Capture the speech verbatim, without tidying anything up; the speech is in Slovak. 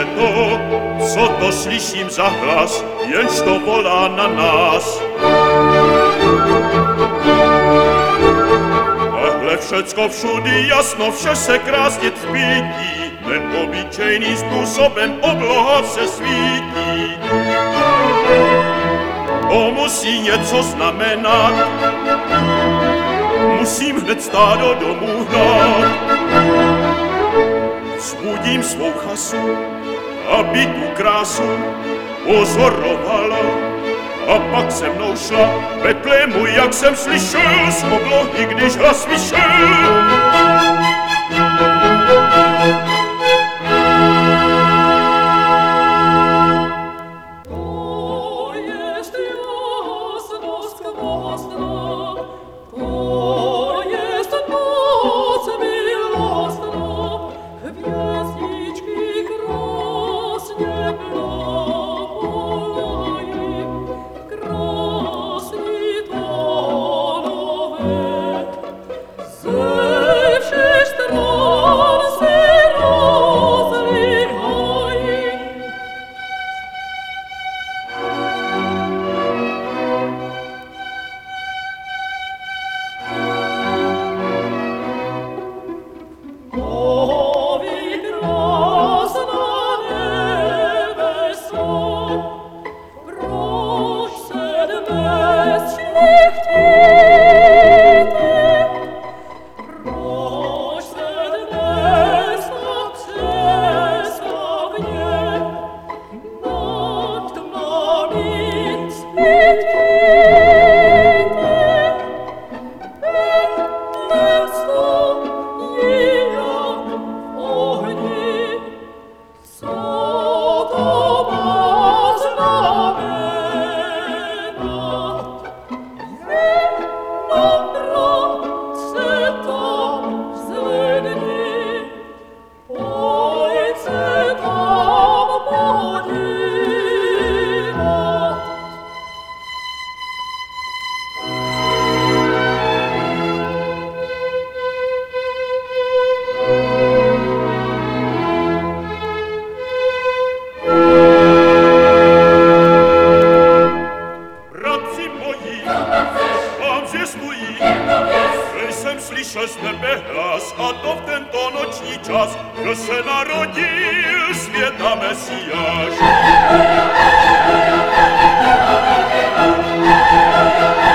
je to, co to slyším za hlas, jenž to volá na nás. Tahle všecko všudy jasno, vše se krásně tvítí, neobyčejným způsobem obloha se svítí. To musí něco znamenat, musím hned stádo domů hnát. Vzbudím svou chasu, aby tu krásu pozorovala, a pak se mnou šla Betlému, jak jsem slyšel z oblohy, když hlas vyšel. Jsem slyšel z nebe hlas, a to v tento noční čas, že se narodil světa Mesiáš.